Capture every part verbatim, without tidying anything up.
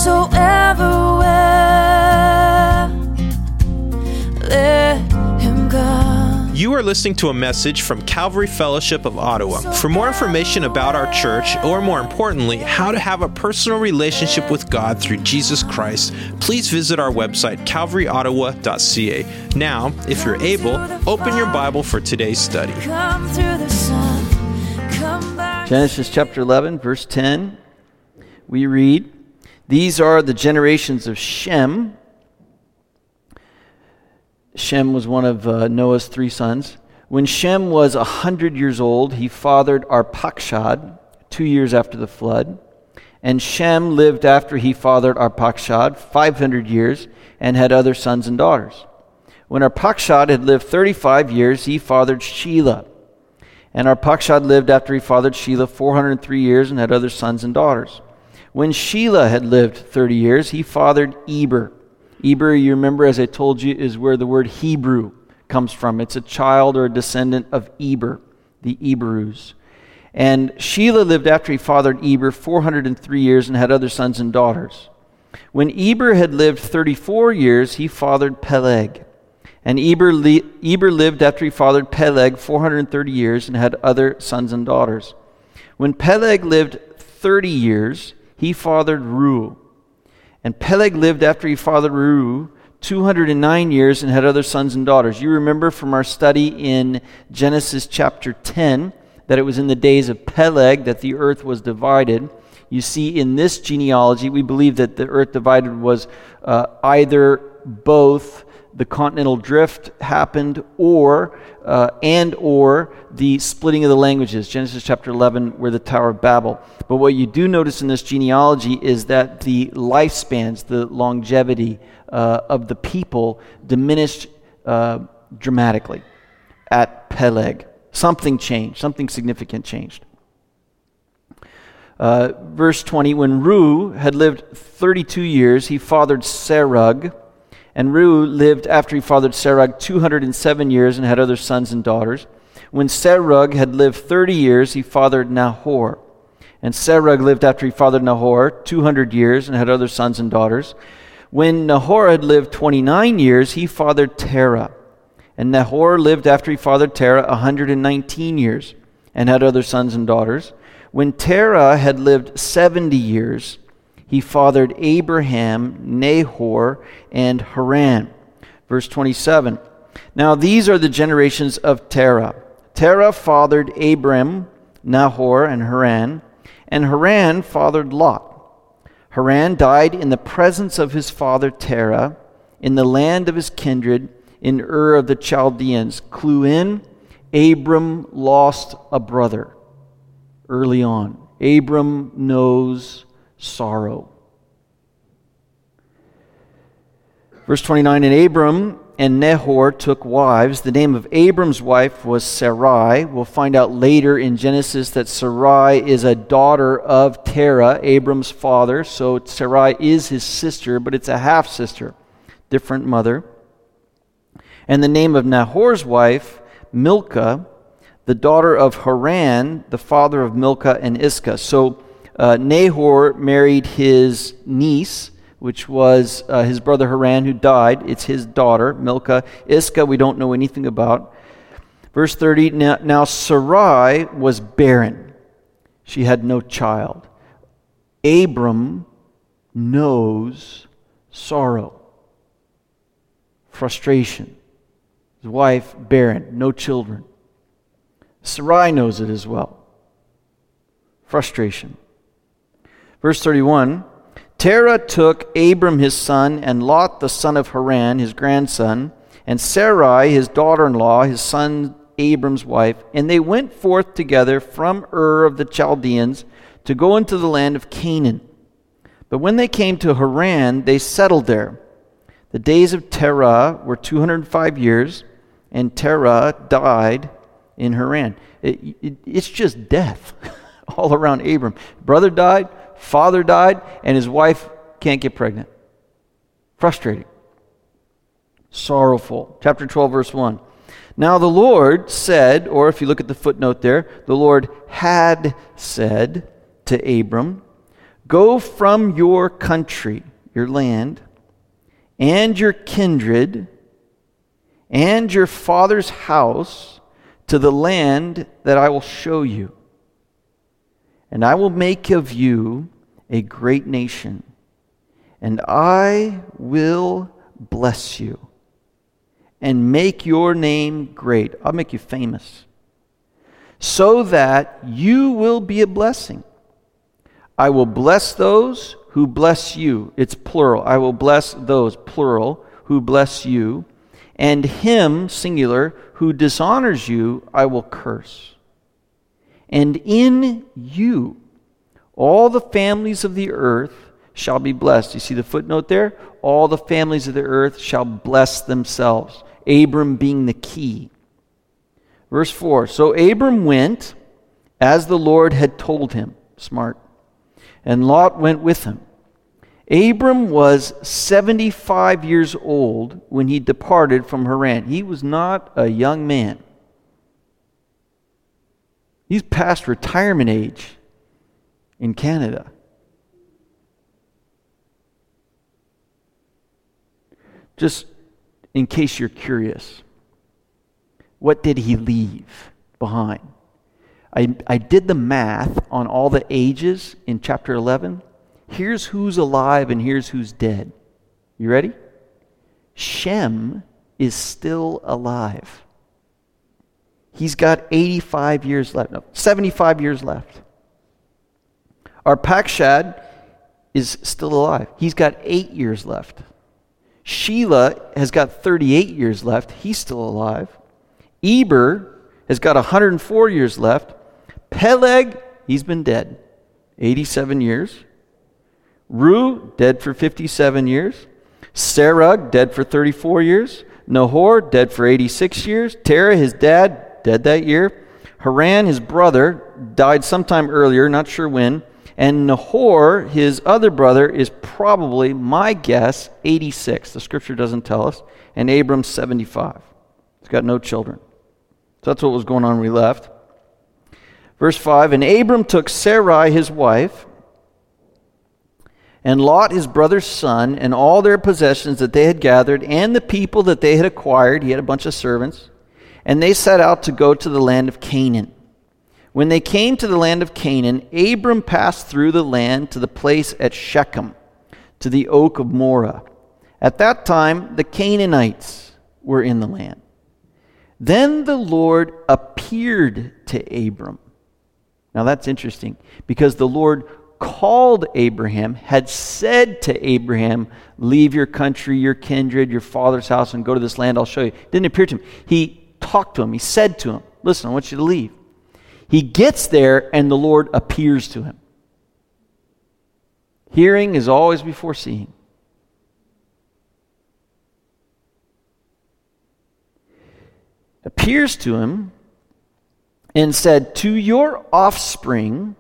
whosoever will let him come. You are listening to a message from Calvary Fellowship of Ottawa. For more information about our church, or more importantly, how to have a personal relationship with God through Jesus Christ, please visit our website, calvary ottawa dot c a. Now, if you're able, open your Bible for today's study. Come through the sun, come back. Genesis chapter eleven, verse ten, we read, "These are the generations of Shem." Shem was one of uh, Noah's three sons. When Shem was a hundred years old, he fathered Arpachshad two years after the flood. And Shem lived after he fathered Arpachshad five hundred years and had other sons and daughters. When Arpachshad had lived thirty-five years, he fathered Shelah. And Arpachshad lived after he fathered Shelah four hundred three years and had other sons and daughters. When Shelah had lived thirty years, he fathered Eber. Eber, you remember, as I told you, is where the word Hebrew comes from. It's a child or a descendant of Eber, the Hebrews. And Shelah lived after he fathered Eber four hundred three years and had other sons and daughters. When Eber had lived thirty-four years, he fathered Peleg. And Eber, li- Eber lived after he fathered Peleg four hundred thirty years and had other sons and daughters. When Peleg lived thirty years, he fathered Reu. And Peleg lived after he fathered Reu two hundred nine years and had other sons and daughters. You remember from our study in Genesis chapter ten that it was in the days of Peleg that the earth was divided. You see, in this genealogy, we believe that the earth divided was uh, either both the continental drift happened or uh, and or the splitting of the languages, Genesis chapter eleven, where the Tower of Babel. But what you do notice in this genealogy is that the lifespans, the longevity uh, of the people diminished uh, dramatically at Peleg. Something changed, something significant changed. Uh, verse twenty, when Reu had lived thirty-two years, he fathered Serug. And Reu lived after he fathered Serug two hundred seven years and had other sons and daughters. When Serug had lived thirty years, he fathered Nahor. And Serug lived after he fathered Nahor two hundred years and had other sons and daughters. When Nahor had lived twenty-nine years, he fathered Terah. And Nahor lived after he fathered Terah one hundred nineteen years and had other sons and daughters. When Terah had lived seventy years, he fathered Abraham, Nahor, and Haran. Verse twenty-seven. Now these are the generations of Terah. Terah fathered Abram, Nahor, and Haran. And Haran fathered Lot. Haran died in the presence of his father Terah, in the land of his kindred, in Ur of the Chaldeans. Clue in, Abram lost a brother early on. Abram knows sorrow. Verse twenty-nine, and Abram and Nahor took wives. The name of Abram's wife was Sarai. We'll find out later in Genesis that Sarai is a daughter of Terah, Abram's father. So Sarai is his sister, but it's a half-sister, different mother. And the name of Nahor's wife, Milcah, the daughter of Haran, the father of Milcah and Iscah. So uh, Nahor married his niece, which was uh, his brother Haran, who died. It's his daughter, Milcah. Iscah, we don't know anything about. Verse thirty, now, now Sarai was barren. She had no child. Abram knows sorrow, frustration. His wife, barren, no children. Sarai knows it as well. Frustration. Verse thirty-one, Terah took Abram his son, and Lot the son of Haran, his grandson, and Sarai his daughter-in-law, his son Abram's wife, and they went forth together from Ur of the Chaldeans to go into the land of Canaan. But when they came to Haran, they settled there. The days of Terah were two hundred five years, and Terah died in Haran. It, it, it's just death all around Abram. Brother died, father died, and his wife can't get pregnant. Frustrating. Sorrowful. Chapter twelve, verse one. Now the Lord said, or if you look at the footnote there, the Lord had said to Abram, Go from your country, your land, and your kindred, and your father's house to the land that I will show you. And I will make of you a great nation, and I will bless you and make your name great. I'll make you famous, so that you will be a blessing. I will bless those who bless you. It's plural. I will bless those, plural, who bless you. And him, singular, who dishonors you, I will curse. And in you, all the families of the earth shall be blessed. You see the footnote there? All the families of the earth shall bless themselves. Abram being the key. Verse four, so Abram went as the Lord had told him. Smart. And Lot went with him. Abram was seventy-five years old when he departed from Haran. He was not a young man. He's past retirement age in Canada. Just in case you're curious, what did he leave behind? I, I did the math on all the ages in chapter eleven. Here's who's alive and here's who's dead. You ready? Shem is still alive. He's got eighty-five years left. No, seventy-five years left. Arpachshad is still alive. He's got eight years left. Sheila has got thirty-eight years left. He's still alive. Eber has got one hundred four years left. Peleg, he's been dead. eighty-seven years. Ru, dead for fifty-seven years. Serug, dead for thirty-four years. Nahor, dead for eighty-six years. Terah, his dad, dead that year. Haran, his brother, died sometime earlier, not sure when. And Nahor, his other brother, is probably, my guess, eighty-six. The scripture doesn't tell us. And Abram's seventy-five. He's got no children. So that's what was going on when we left. Verse five, and Abram took Sarai his wife, and Lot his brother's son, and all their possessions that they had gathered, and the people that they had acquired. He had a bunch of servants. And they set out to go to the land of Canaan. When they came to the land of Canaan, Abram passed through the land to the place at Shechem, to the oak of Moreh. At that time, the Canaanites were in the land. Then the Lord appeared to Abram. Now that's interesting, because the Lord called Abraham, had said to Abraham, leave your country, your kindred, your father's house, and go to this land I'll show you. Didn't appear to him. He talked to him. He said to him, listen, I want you to leave. He gets there, and the Lord appears to him. Hearing is always before seeing. Appears to him and said, to your offspring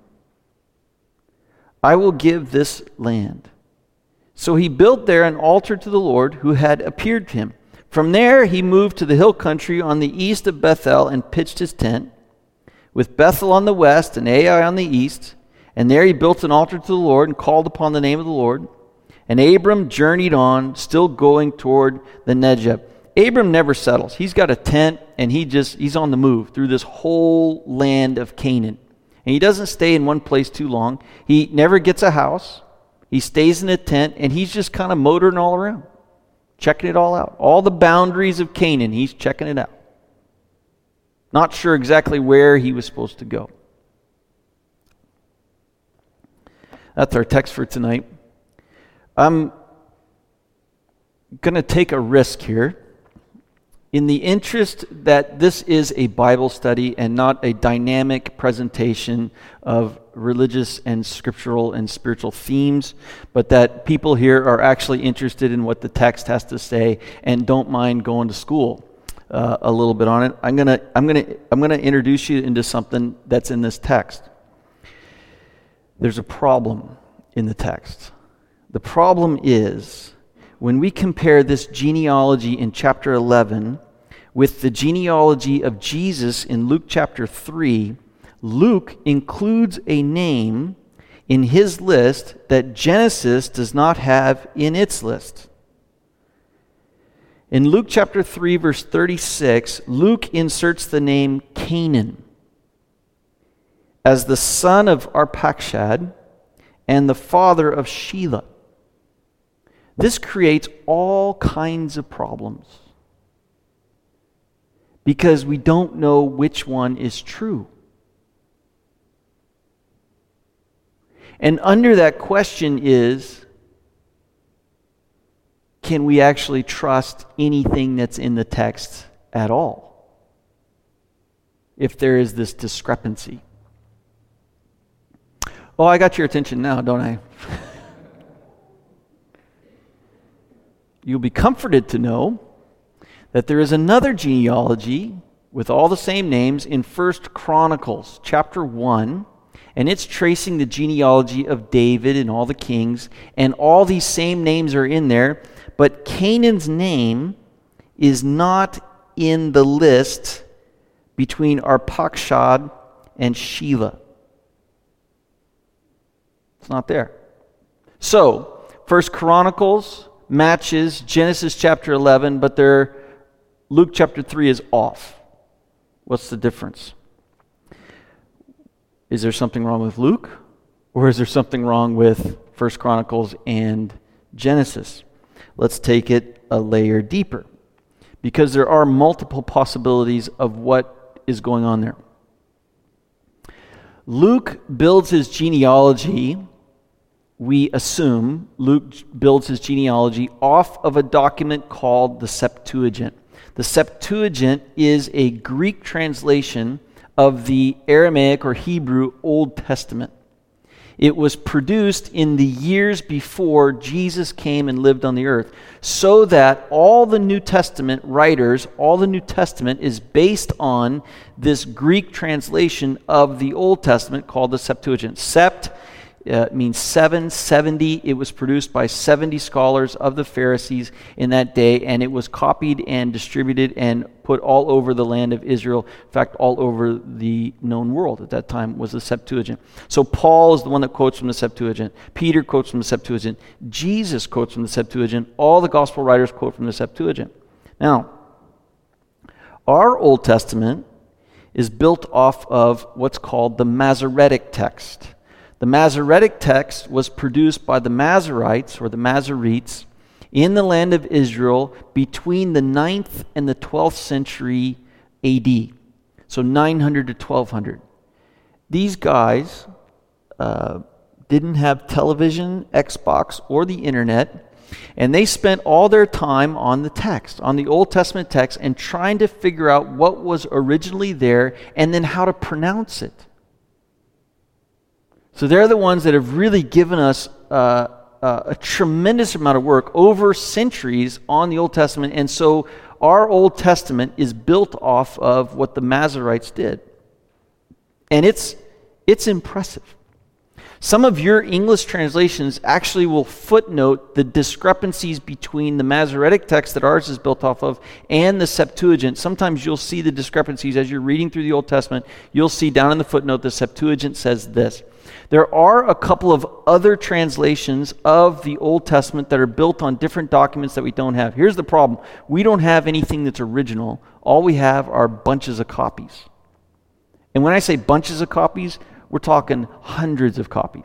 I will give this land. So he built there an altar to the Lord who had appeared to him. From there he moved to the hill country on the east of Bethel and pitched his tent, with Bethel on the west and Ai on the east. And there he built an altar to the Lord and called upon the name of the Lord. And Abram journeyed on, still going toward the Negev. Abram never settles. He's got a tent, and he just he's on the move through this whole land of Canaan. And he doesn't stay in one place too long. He never gets a house. He stays in a tent, and he's just kind of motoring all around, checking it all out. All the boundaries of Canaan, he's checking it out. Not sure exactly where he was supposed to go. That's our text for tonight. I'm going to take a risk here. In the interest that this is a Bible study and not a dynamic presentation of religious and scriptural and spiritual themes, but that people here are actually interested in what the text has to say and don't mind going to school uh, a little bit on it, I'm gonna I'm gonna I'm gonna introduce you into something that's in this text. There's a problem in the text. The problem is, when we compare this genealogy in chapter eleven with the genealogy of Jesus in Luke chapter three, Luke includes a name in his list that Genesis does not have in its list. In Luke chapter three, verse thirty-six, Luke inserts the name Canaan as the son of Arpachshad and the father of Shelah. This creates all kinds of problems because we don't know which one is true. And under that question is, can we actually trust anything that's in the text at all? If there is this discrepancy. Oh, I got your attention now, don't I? You'll be comforted to know that there is another genealogy with all the same names in First Chronicles chapter one, and it's tracing the genealogy of David and all the kings, and all these same names are in there, but Canaan's name is not in the list between Arpachshad and Shelah. It's not there. So, First Chronicles matches Genesis chapter eleven, but their Luke chapter three is off. What's the difference? Is there something wrong with Luke? Or is there something wrong with First Chronicles and Genesis? Let's take it a layer deeper, because there are multiple possibilities of what is going on there. Luke builds his genealogy, we assume Luke builds his genealogy off of a document called the Septuagint. The Septuagint is a Greek translation of the Aramaic or Hebrew Old Testament. It was produced in the years before Jesus came and lived on the earth, so that all the New Testament writers, all the New Testament is based on this Greek translation of the Old Testament called the Septuagint. Sept uh, means seven, seventy. It was produced by seventy scholars of the Pharisees in that day, and it was copied and distributed and put all over the land of Israel. In fact, all over the known world at that time was the Septuagint. So Paul is the one that quotes from the Septuagint. Peter quotes from the Septuagint. Jesus quotes from the Septuagint. All the gospel writers quote from the Septuagint. Now, our Old Testament is built off of what's called the Masoretic text. The Masoretic text was produced by the Masoretes, or the Masoretes, in the land of Israel between the ninth and the twelfth century A D. So nine hundred to twelve hundred. These guys uh, didn't have television, Xbox, or the internet, and they spent all their time on the text, on the Old Testament text, and trying to figure out what was originally there and then how to pronounce it. So they're the ones that have really given us uh, uh, a tremendous amount of work over centuries on the Old Testament. And so our Old Testament is built off of what the Masoretes did. And it's it's impressive. Some of your English translations actually will footnote the discrepancies between the Masoretic text that ours is built off of and the Septuagint. Sometimes you'll see the discrepancies as you're reading through the Old Testament. You'll see down in the footnote the Septuagint says this. There are a couple of other translations of the Old Testament that are built on different documents that we don't have. Here's the problem. We don't have anything that's original. All we have are bunches of copies. And when I say bunches of copies, we're talking hundreds of copies.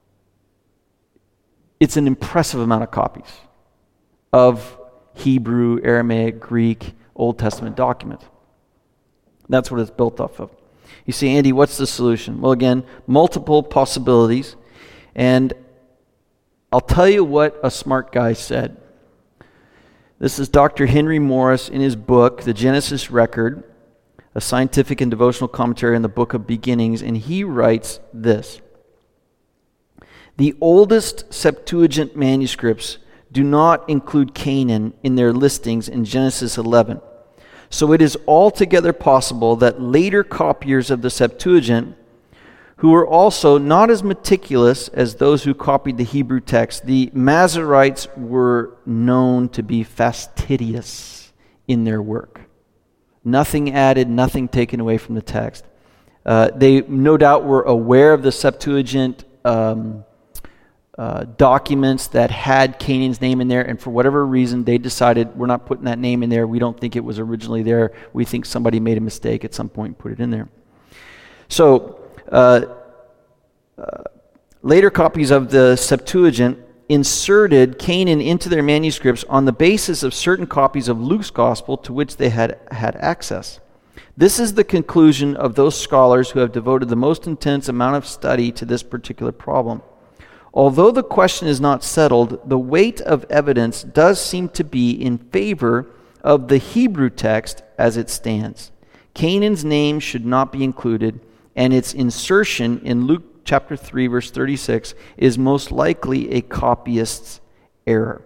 It's an impressive amount of copies of Hebrew, Aramaic, Greek, Old Testament documents. That's what it's built off of. You see, Andy, what's the solution? Well, again, multiple possibilities. And I'll tell you what a smart guy said. This is Doctor Henry Morris in his book, The Genesis Record, a scientific and devotional commentary on the Book of Beginnings, and he writes this. The oldest Septuagint manuscripts do not include Canaan in their listings in Genesis eleven. So it is altogether possible that later copiers of the Septuagint, who were also not as meticulous as those who copied the Hebrew text, the Masoretes were known to be fastidious in their work. Nothing added, nothing taken away from the text. Uh, they no doubt were aware of the Septuagint um, uh, documents that had Canaan's name in there, and for whatever reason, they decided we're not putting that name in there. We don't think it was originally there. We think somebody made a mistake at some point and put it in there. So, uh, uh, later copies of the Septuagint inserted Canaan into their manuscripts on the basis of certain copies of Luke's gospel to which they had had access. This is the conclusion of those scholars who have devoted the most intense amount of study to this particular problem. Although the question is not settled, the weight of evidence does seem to be in favor of the Hebrew text as it stands. Canaan's name should not be included, and its insertion in Luke chapter three, verse thirty-six, is most likely a copyist's error.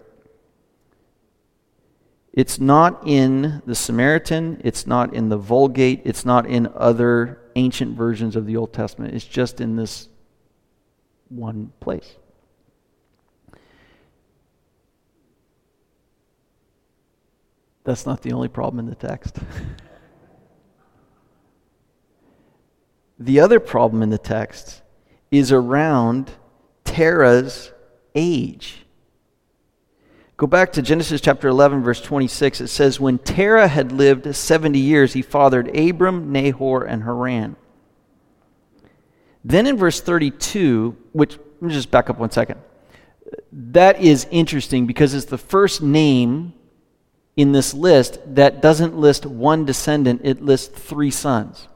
It's not in the Samaritan, it's not in the Vulgate, it's not in other ancient versions of the Old Testament. It's just in this one place. That's not the only problem in the text. The other problem in the text is around Terah's age. Go back to Genesis chapter eleven, verse twenty-six. It says, when Terah had lived seventy years, he fathered Abram, Nahor, and Haran. Then in verse thirty-two, which, let me just back up one second. That is interesting because it's the first name in this list that doesn't list one descendant, it lists three sons.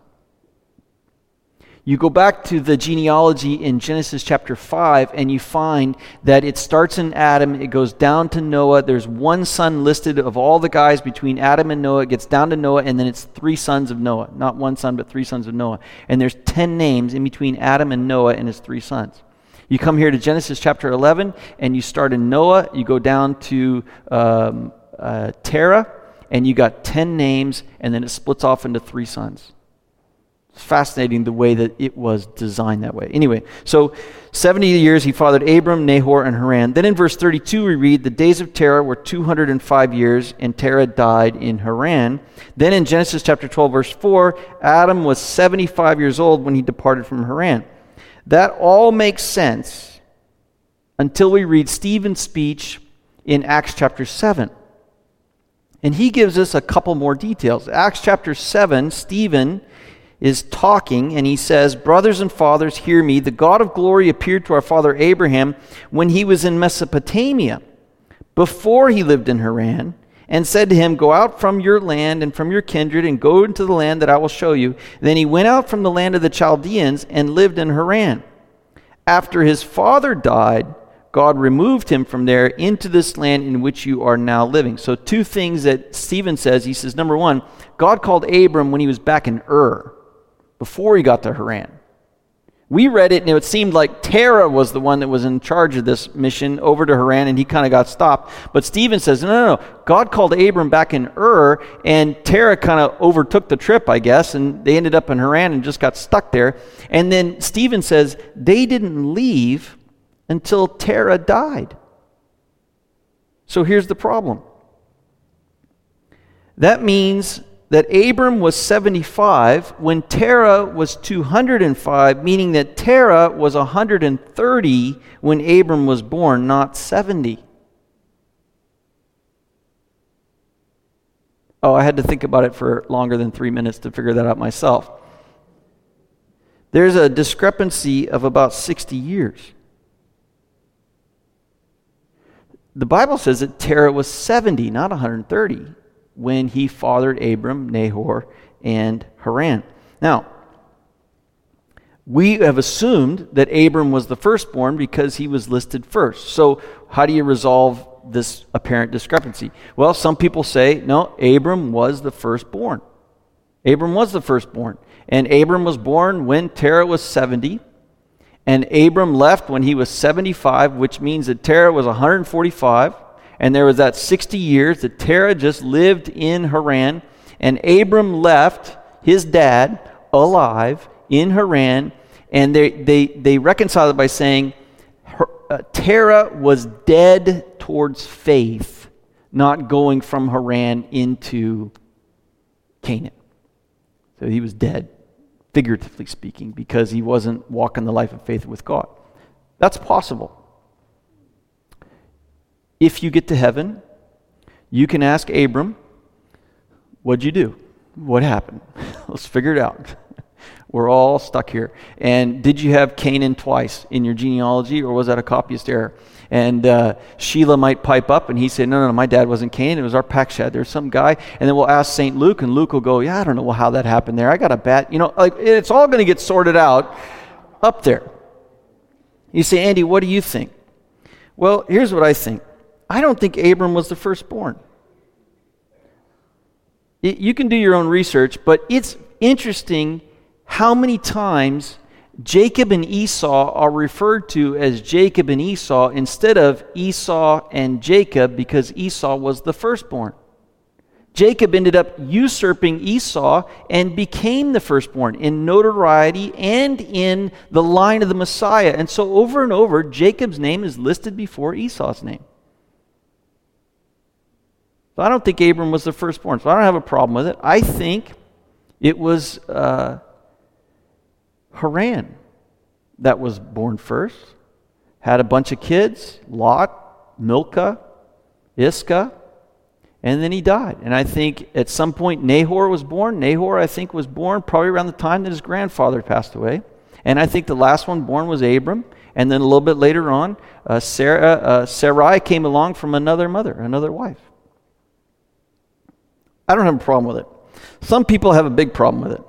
You go back to the genealogy in Genesis chapter five, and you find that it starts in Adam, it goes down to Noah. There's one son listed of all the guys between Adam and Noah. It gets down to Noah, and then it's three sons of Noah. Not one son, but three sons of Noah. And there's ten names in between Adam and Noah and his three sons. You come here to Genesis chapter eleven, and you start in Noah. You go down to um, uh, Terah, and you got ten names, and then it splits off into three sons. It's fascinating the way that it was designed that way. Anyway, so seventy years he fathered Abram, Nahor, and Haran. Then in verse thirty-two we read, the days of Terah were two hundred five years, and Terah died in Haran. Then in Genesis chapter twelve, verse four, Adam was seventy-five years old when he departed from Haran. That all makes sense until we read Stephen's speech in Acts chapter seven. And he gives us a couple more details. Acts chapter seven, Stephen is talking, and he says, brothers and fathers, hear me. The God of glory appeared to our father Abraham when he was in Mesopotamia, before he lived in Haran, and said to him, go out from your land and from your kindred and go into the land that I will show you. Then he went out from the land of the Chaldeans and lived in Haran. After his father died, God removed him from there into this land in which you are now living. So two things that Stephen says. He says, number one, God called Abram when he was back in Ur, before he got to Haran. We read it, and it seemed like Terah was the one that was in charge of this mission over to Haran, and he kind of got stopped. But Stephen says, no, no, no. God called Abram back in Ur, and Terah kind of overtook the trip, I guess, and they ended up in Haran and just got stuck there. And then Stephen says, they didn't leave until Terah died. So here's the problem. That means that Abram was seventy-five when Terah was two hundred five, meaning that Terah was one hundred thirty when Abram was born, not seventy. Oh, I had to think about it for longer than three minutes to figure that out myself. There's a discrepancy of about sixty years. The Bible says that Terah was seventy, not one hundred thirty. When he fathered Abram, Nahor, and Haran. Now, we have assumed that Abram was the firstborn because he was listed first. So how do you resolve this apparent discrepancy? Well, some people say, no, Abram was the firstborn. Abram was the firstborn. And Abram was born when Terah was seventy. And Abram left when he was seventy-five, which means that Terah was one hundred forty-five. And there was that sixty years that Terah just lived in Haran. And Abram left his dad alive in Haran. And they, they, they reconciled it by saying her, uh, Terah was dead towards faith, not going from Haran into Canaan. So he was dead, figuratively speaking, because he wasn't walking the life of faith with God. That's possible. If you get to heaven, you can ask Abram, what'd you do? What happened? Let's figure it out. We're all stuck here. And did you have Canaan twice in your genealogy, or was that a copyist error? And uh, Sheila might pipe up, and he said, no, no, no, my dad wasn't Canaan. It was Arpachshad. There's some guy. And then we'll ask Saint Luke, and Luke will go, yeah, I don't know how that happened there. I got a bad, you know, like it's all going to get sorted out up there. You say, Andy, what do you think? Well, here's what I think. I don't think Abram was the firstborn. It, you can do your own research, but it's interesting how many times Jacob and Esau are referred to as Jacob and Esau instead of Esau and Jacob, because Esau was the firstborn. Jacob ended up usurping Esau and became the firstborn in notoriety and in the line of the Messiah. And so over and over, Jacob's name is listed before Esau's name. So I don't think Abram was the firstborn, so I don't have a problem with it. I think it was uh, Haran that was born first, had a bunch of kids, Lot, Milcah, Iscah, and then he died. And I think at some point Nahor was born. Nahor, I think, was born probably around the time that his grandfather passed away. And I think the last one born was Abram. And then a little bit later on, uh, Sarah, uh, Sarai came along from another mother, another wife. I don't have a problem with it. Some people have a big problem with it.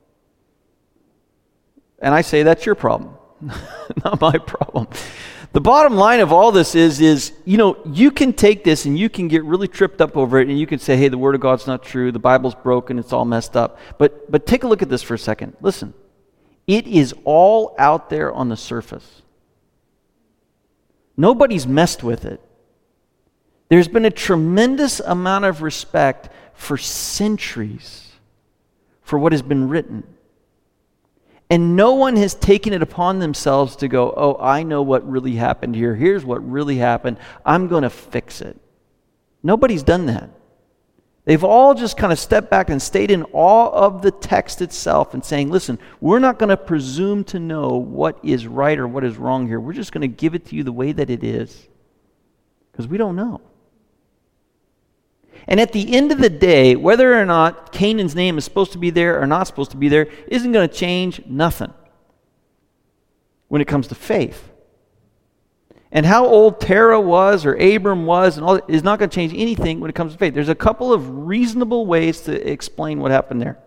And I say that's your problem, not my problem. The bottom line of all this is, is, you know, you can take this and you can get really tripped up over it, and you can say, hey, the Word of God's not true, the Bible's broken, it's all messed up. But but take a look at this for a second. Listen, it is all out there on the surface. Nobody's messed with it. There's been a tremendous amount of respect for centuries for what has been written. And no one has taken it upon themselves to go, oh, I know what really happened here. Here's what really happened. I'm going to fix it. Nobody's done that. They've all just kind of stepped back and stayed in awe of the text itself and saying, listen, we're not going to presume to know what is right or what is wrong here. We're just going to give it to you the way that it is, because we don't know. And at the end of the day, whether or not Canaan's name is supposed to be there or not supposed to be there isn't going to change nothing when it comes to faith. And how old Terah was or Abram was and all that is not going to change anything when it comes to faith. There's a couple of reasonable ways to explain what happened there.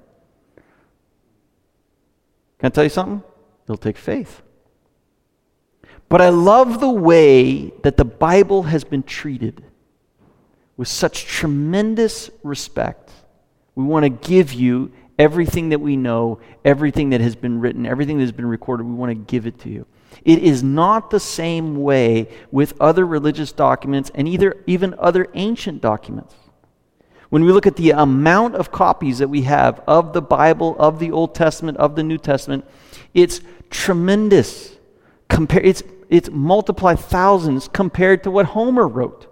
Can I tell you something? It'll take faith. But I love the way that the Bible has been treated with such tremendous respect. We want to give you everything that we know, everything that has been written, everything that has been recorded. We want to give it to you. It is not the same way with other religious documents and either even other ancient documents. When we look at the amount of copies that we have of the Bible, of the Old Testament, of the New Testament, it's tremendous. Compare, it's, it's multiplied thousands compared to what Homer wrote.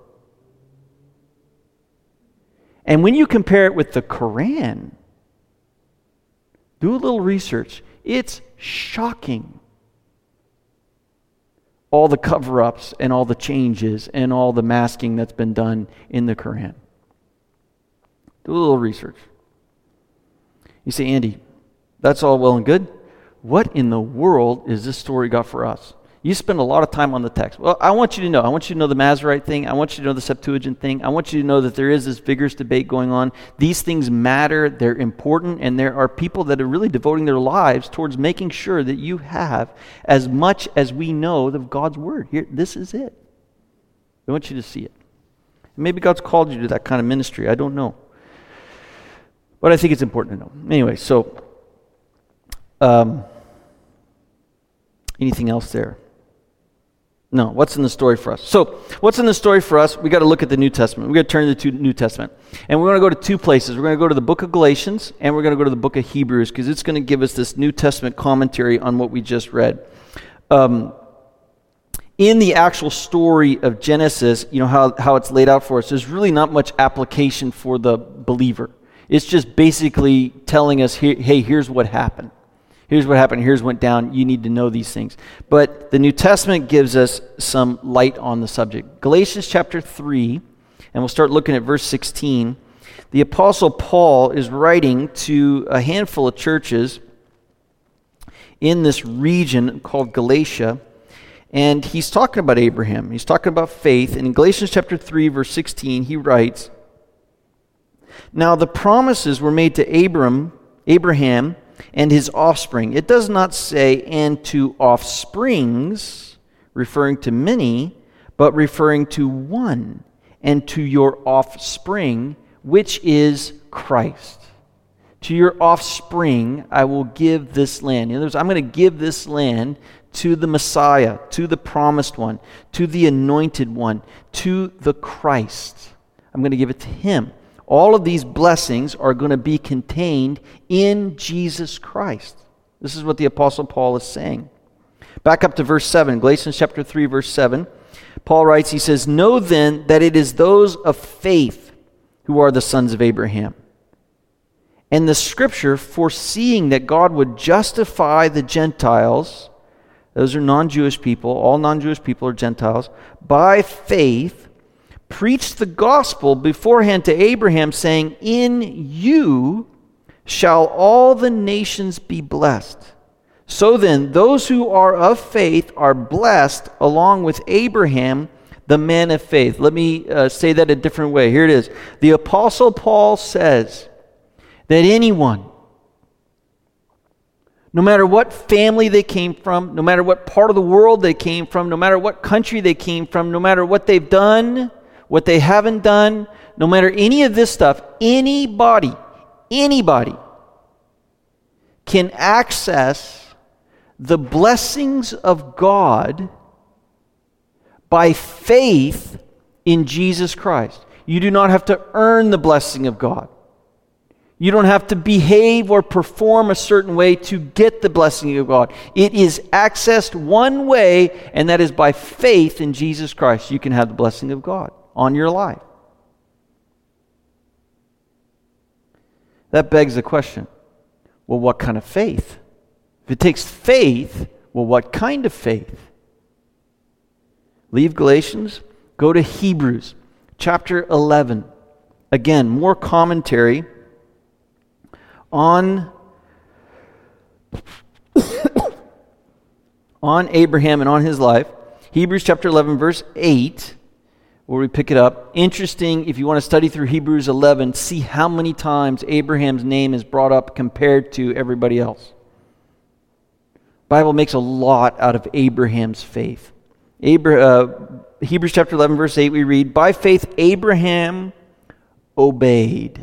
And when you compare it with the Quran, do a little research. It's shocking. All the cover-ups and all the changes and all the masking that's been done in the Quran. Do a little research. You say, Andy, that's all well and good. What in the world is this story got for us? You spend a lot of time on the text. Well, I want you to know. I want you to know the Masorite thing. I want you to know the Septuagint thing. I want you to know that there is this vigorous debate going on. These things matter. They're important. And there are people that are really devoting their lives towards making sure that you have as much as we know of God's Word. Here, this is it. I want you to see it. Maybe God's called you to that kind of ministry. I don't know. But I think it's important to know. Anyway, so um, anything else there? No, what's in the story for us? So, what's in the story for us? We got to look at the New Testament. We got to turn to the New Testament. And we're going to go to two places. We're going to go to the book of Galatians and we're going to go to the book of Hebrews, because it's going to give us this New Testament commentary on what we just read. Um, in the actual story of Genesis, you know, how, how it's laid out for us, there's really not much application for the believer. It's just basically telling us, hey, here's what happened. Here's what happened. Here's what went down. You need to know these things. But the New Testament gives us some light on the subject. Galatians chapter three, and we'll start looking at verse sixteen. The Apostle Paul is writing to a handful of churches in this region called Galatia, and he's talking about Abraham. He's talking about faith. And in Galatians chapter three, verse sixteen, he writes, "Now the promises were made to Abram, Abraham and his offspring." It does not say, "and to offsprings," referring to many, but referring to one, "and to your offspring, which is Christ. To your offspring I will give this land." In other words, I'm going to give this land to the Messiah, to the promised one, to the anointed one, to the Christ. I'm going to give it to him. All of these blessings are going to be contained in Jesus Christ. This is what the Apostle Paul is saying. Back up to verse seven, Galatians chapter three, verse seven. Paul writes, he says, "Know then that it is those of faith who are the sons of Abraham. And the scripture, foreseeing that God would justify the Gentiles," those are non-Jewish people, all non-Jewish people are Gentiles, "by faith, preached the gospel beforehand to Abraham, saying, in you shall all the nations be blessed. So then, those who are of faith are blessed along with Abraham, the man of faith." Let me uh, say that a different way. Here it is. The Apostle Paul says that anyone, no matter what family they came from, no matter what part of the world they came from, no matter what country they came from, no matter what they've done, what they haven't done, no matter any of this stuff, anybody, anybody can access the blessings of God by faith in Jesus Christ. You do not have to earn the blessing of God. You don't have to behave or perform a certain way to get the blessing of God. It is accessed one way, and that is by faith in Jesus Christ. You can have the blessing of God on your life. That begs the question, well, what kind of faith? If it takes faith, well, what kind of faith? Leave Galatians, go to Hebrews chapter eleven. Again, more commentary on, on Abraham and on his life. Hebrews chapter eleven, verse eight. Where we pick it up. Interesting, if you want to study through Hebrews eleven, see how many times Abraham's name is brought up compared to everybody else. The Bible makes a lot out of Abraham's faith. Abra- uh, Hebrews chapter eleven, verse eight, we read, "By faith Abraham obeyed."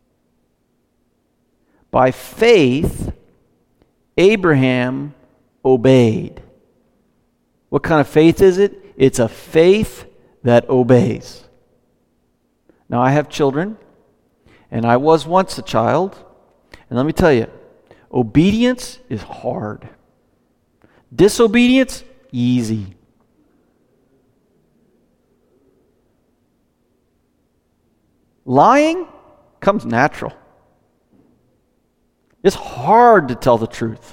By faith Abraham obeyed. What kind of faith is it? It's a faith that obeys. Now, I have children, and I was once a child, and let me tell you, obedience is hard. Disobedience, easy. Lying comes natural. It's hard to tell the truth.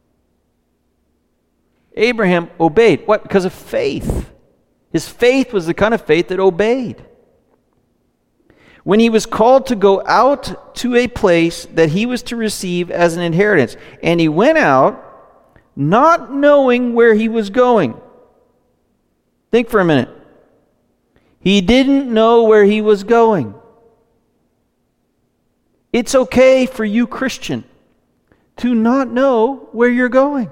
Abraham obeyed. What? Because of faith. His faith was the kind of faith that obeyed. When he was called to go out to a place that he was to receive as an inheritance, and he went out not knowing where he was going. Think for a minute. He didn't know where he was going. It's okay for you, Christian, to not know where you're going.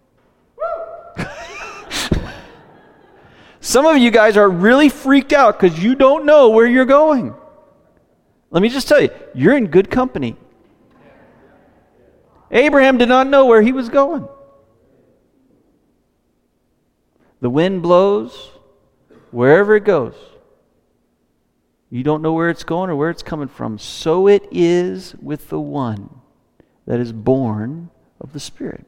Some of you guys are really freaked out because you don't know where you're going. Let me just tell you, you're in good company. Abraham did not know where he was going. The wind blows wherever it goes. You don't know where it's going or where it's coming from. So it is with the one that is born of the Spirit.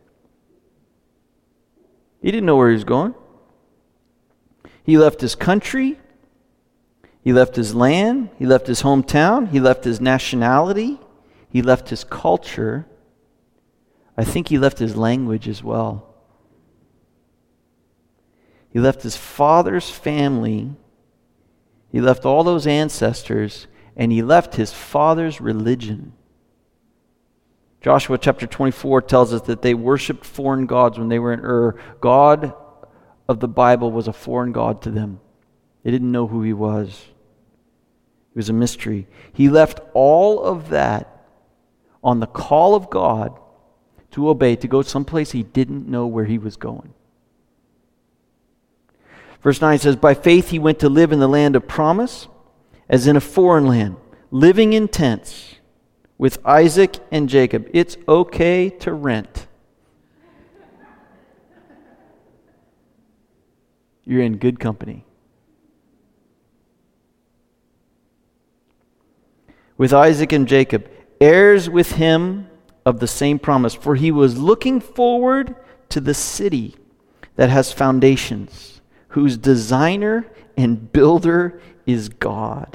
He didn't know where he was going. He left his country. He left his land. He left his hometown. He left his nationality. He left his culture. I I think he left his language as well. He left his father's family. He left all those ancestors, and he left his father's religion. Joshua chapter twenty-four tells us that they worshiped foreign gods when they were in Ur. God of the Bible was a foreign god to them. They didn't know who he was. It was a mystery. He left all of that on the call of God to obey, to go someplace he didn't know where he was going. Verse nine says, by faith he went to live in the land of promise, as in a foreign land, living in tents with Isaac and Jacob. It's okay to rent. You're in good company. With Isaac and Jacob, heirs with him of the same promise. For he was looking forward to the city that has foundations, whose designer and builder is God.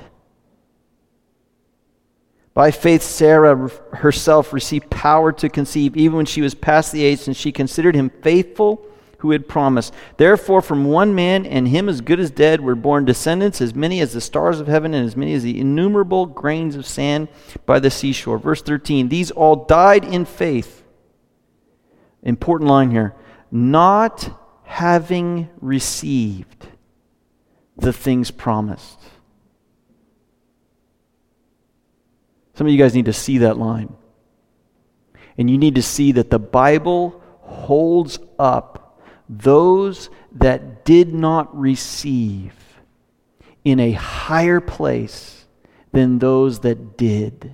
By faith, Sarah herself received power to conceive, even when she was past the age, and she considered him faithful who had promised. Therefore, from one man, and him as good as dead, were born descendants, as many as the stars of heaven, and as many as the innumerable grains of sand by the seashore. Verse thirteen, these all died in faith. Important line here. Not having received the things promised. Some of you guys need to see that line. And you need to see that the Bible holds up those that did not receive in a higher place than those that did.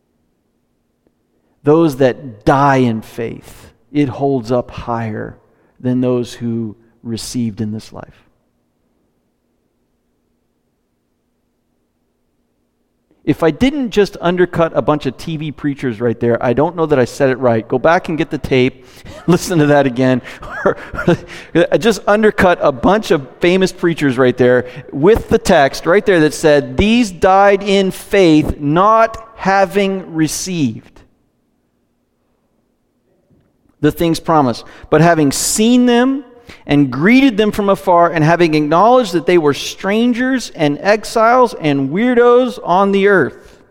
Those that die in faith, it holds up higher than those who received in this life. If I didn't just undercut a bunch of T V preachers right there, I don't know that I said it right. Go back and get the tape, listen to that again. I just undercut a bunch of famous preachers right there with the text right there that said, these died in faith, not having received the things promised, but having seen them and greeted them from afar, and having acknowledged that they were strangers and exiles and weirdos on the earth.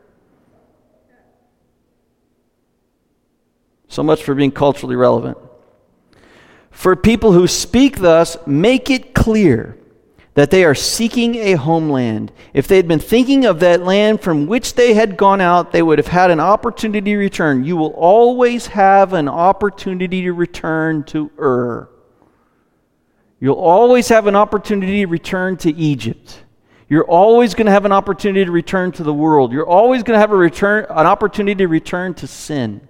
So much for being culturally relevant. For people who speak thus, make it clear that they are seeking a homeland. If they had been thinking of that land from which they had gone out, they would have had an opportunity to return. You will always have an opportunity to return to Ur. You'll always have an opportunity to return to Egypt. You're always going to have an opportunity to return to the world. You're always going to have a return, an opportunity to return to sin.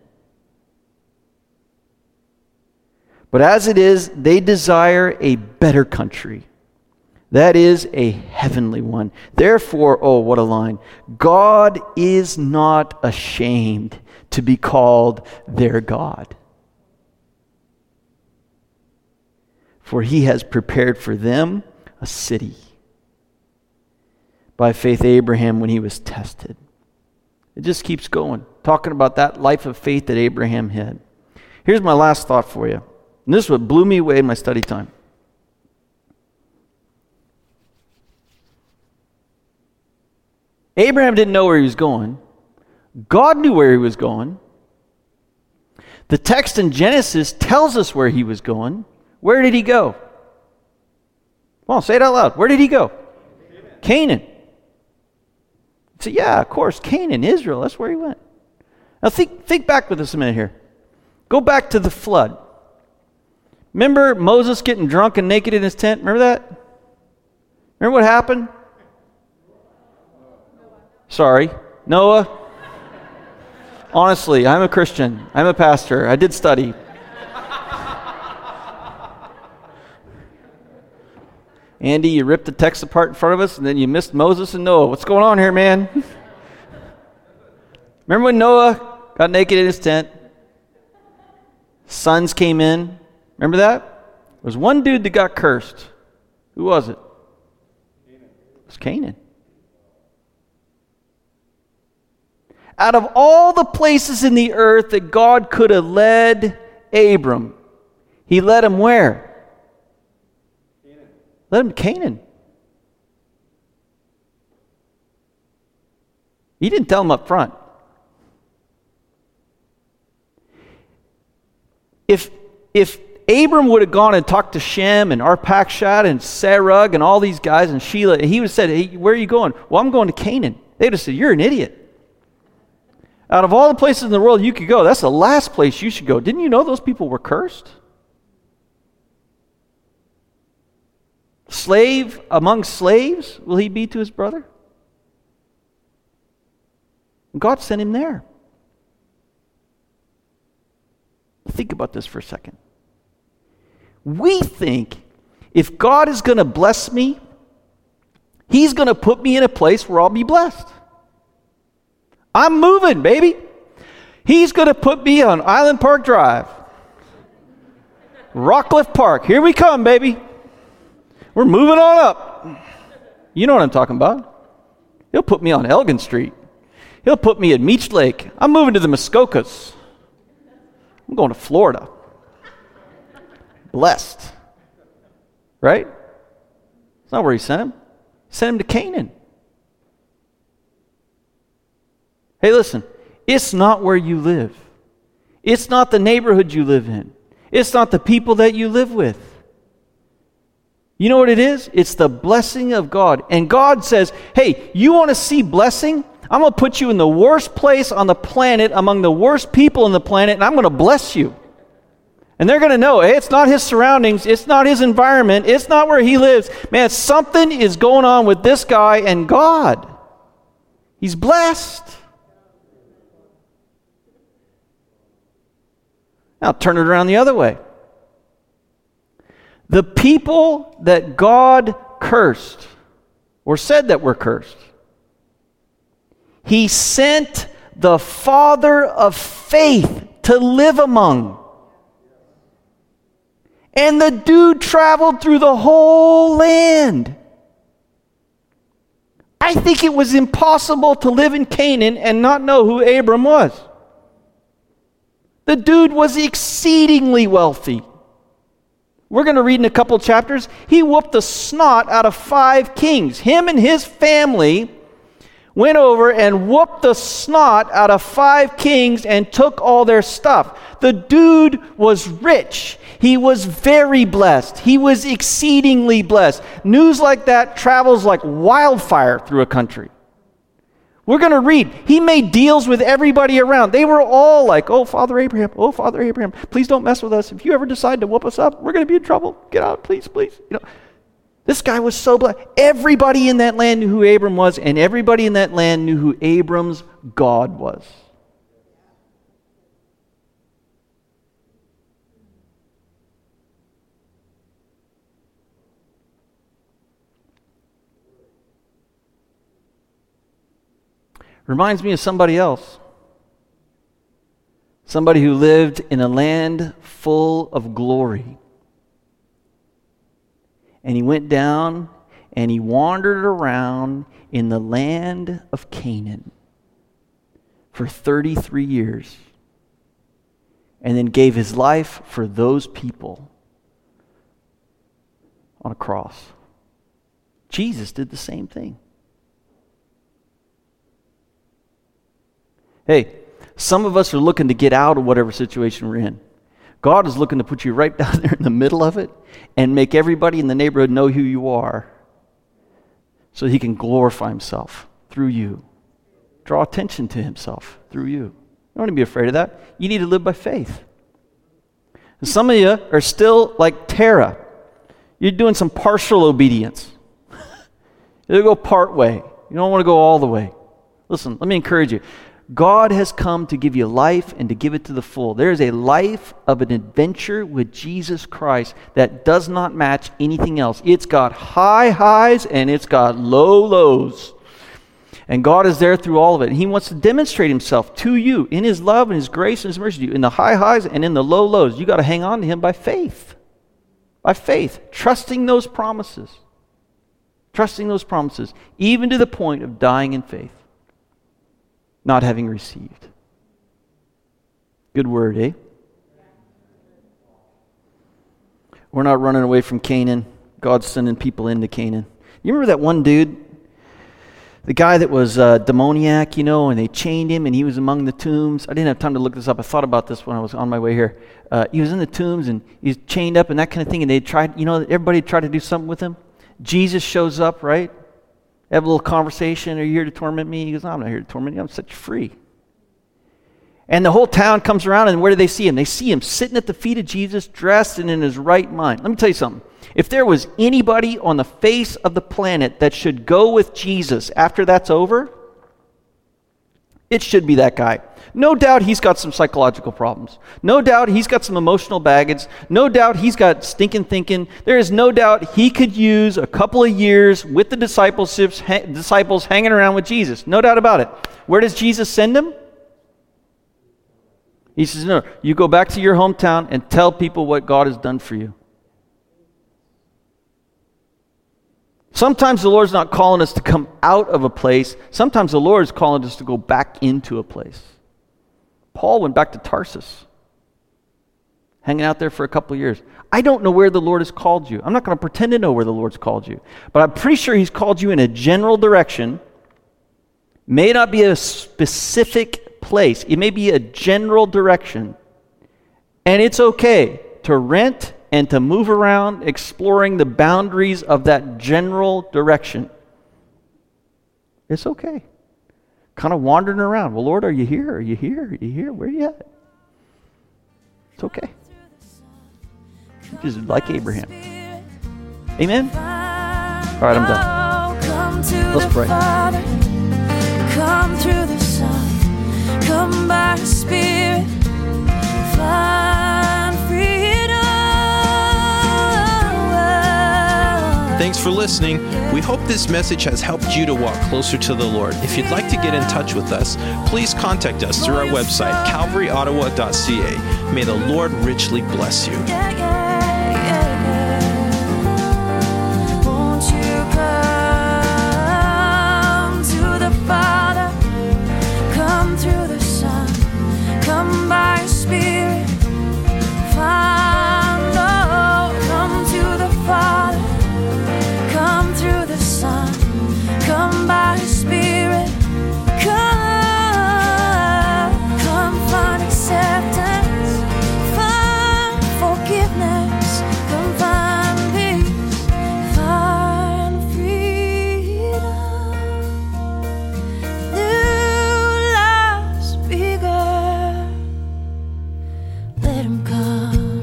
But as it is, they desire a better country. That is a heavenly one. Therefore, oh, what a line. God is not ashamed to be called their God. For he has prepared for them a city. By faith, Abraham, when he was tested. It just keeps going. Talking about that life of faith that Abraham had. Here's my last thought for you. And this is what blew me away in my study time. Abraham didn't know where he was going. God knew where he was going. The text in Genesis tells us where he was going. Where did he go? Come on, say it out loud. Where did he go? Canaan. Canaan. So yeah, of course, Canaan, Israel, that's where he went. Now think, think back with us a minute here. Go back to the flood. Remember Moses getting drunk and naked in his tent? Remember that? Remember what happened? Sorry, Noah. Honestly, I'm a Christian. I'm a pastor. I did study. Andy, you ripped the text apart in front of us, and then you missed Moses and Noah. What's going on here, man? Remember when Noah got naked in his tent? Sons came in. Remember that? There was one dude that got cursed. Who was it? Canaan. It was Canaan. Out of all the places in the earth that God could have led Abram, he led him where? Canaan. Led him to Canaan. He didn't tell him up front. If, if Abram would have gone and talked to Shem and Arpachshad and Sarug and all these guys and Sheila, and he would have said, hey, where are you going? Well, I'm going to Canaan. They'd have said, you're an idiot. Out of all the places in the world you could go, that's the last place you should go. Didn't you know those people were cursed? Slave among slaves will he be to his brother? God sent him there. Think about this for a second. We think if God is going to bless me, He's going to put me in a place where I'll be blessed. I'm moving, baby. He's going to put me on Island Park Drive. Rockcliffe Park. Here we come, baby. We're moving on up. You know what I'm talking about. He'll put me on Elgin Street. He'll put me at Meech Lake. I'm moving to the Muskokas. I'm going to Florida. Blessed. Right? That's not where He sent him. He sent him to Canaan. Hey, listen, it's not where you live. It's not the neighborhood you live in. It's not the people that you live with. You know what it is? It's the blessing of God. And God says, hey, you want to see blessing? I'm going to put you in the worst place on the planet, among the worst people on the planet, and I'm going to bless you. And they're going to know, hey, it's not his surroundings, it's not his environment, it's not where he lives. Man, something is going on with this guy and God. He's blessed. Now turn it around the other way. The people that God cursed, or said that were cursed, He sent the father of faith to live among. And the dude traveled through the whole land. I think it was impossible to live in Canaan and not know who Abram was. The dude was exceedingly wealthy. We're going to read in a couple chapters. He whooped the snot out of five kings. Him and his family went over and whooped the snot out of five kings and took all their stuff. The dude was rich. He was very blessed. He was exceedingly blessed. News like that travels like wildfire through a country. We're going to read. He made deals with everybody around. They were all like, oh, Father Abraham, oh, Father Abraham, please don't mess with us. If you ever decide to whoop us up, we're going to be in trouble. Get out, please, please. You know, this guy was so blessed. Everybody in that land knew who Abram was, and everybody in that land knew who Abram's God was. Reminds me of somebody else. Somebody who lived in a land full of glory. And he went down and he wandered around in the land of Canaan for thirty-three years. And then gave his life for those people on a cross. Jesus did the same thing. Hey, some of us are looking to get out of whatever situation we're in. God is looking to put you right down there in the middle of it and make everybody in the neighborhood know who you are so He can glorify Himself through you. Draw attention to Himself through you. You don't want to be afraid of that. You need to live by faith. And some of you are still like Terah. You're doing some partial obedience. You'll go part way. You don't want to go all the way. Listen, let me encourage you. God has come to give you life and to give it to the full. There is a life of an adventure with Jesus Christ that does not match anything else. It's got high highs and it's got low lows. And God is there through all of it. And He wants to demonstrate Himself to you in His love and His grace and His mercy to you. In the high highs and in the low lows. You got to hang on to Him by faith. By faith. Trusting those promises. Trusting those promises. Even to the point of dying in faith. Not having received. Good word, eh? We're not running away from Canaan. God's sending people into Canaan. You remember that one dude? The guy that was uh, demoniac, you know, and they chained him and he was among the tombs. I didn't have time to look this up. I thought about this when I was on my way here. Uh, he was in the tombs and he's chained up and that kind of thing. And they tried, you know, everybody tried to do something with him. Jesus shows up, right? They have a little conversation. Are you here to torment me? He goes, no, I'm not here to torment you. I'm set you free. And the whole town comes around, and where do they see him? They see him sitting at the feet of Jesus, dressed and in his right mind. Let me tell you something. If there was anybody on the face of the planet that should go with Jesus after that's over, it should be that guy. No doubt he's got some psychological problems. No doubt he's got some emotional baggage. No doubt he's got stinking thinking. There is no doubt he could use a couple of years with the discipleships, ha- disciples hanging around with Jesus. No doubt about it. Where does Jesus send him? He says, no, you go back to your hometown and tell people what God has done for you. Sometimes the Lord's not calling us to come out of a place. Sometimes the Lord is calling us to go back into a place. Paul went back to Tarsus, hanging out there for a couple of years. I don't know where the Lord has called you. I'm not going to pretend to know where the Lord's called you. But I'm pretty sure he's called you in a general direction. May not be a specific place. It may be a general direction. And it's okay to rent and to move around, exploring the boundaries of that general direction. It's okay. Kind of wandering around. Well, Lord, are you here? Are you here? Are you here? Where are you at? It's okay. Just like Abraham. Amen? All right, I'm done. Let's pray. Come through the sun, come by the Spirit, find freedom. Thanks for listening. We hope this message has helped you to walk closer to the Lord. If you'd like to get in touch with us, please contact us through our website, calvary ottawa dot c a. May the Lord richly bless you. Yeah, yeah, yeah, yeah. Won't you come to the Father? Come through the sun, come by Spirit, find, oh, come to the Father, come through the sun, come by Spirit, come, come find acceptance, find forgiveness, come find peace, find freedom. Let him come.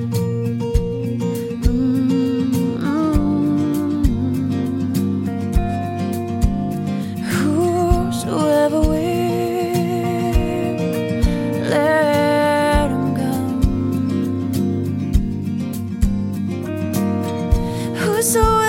Mm-hmm. Whosoever will, let him come. Whosoever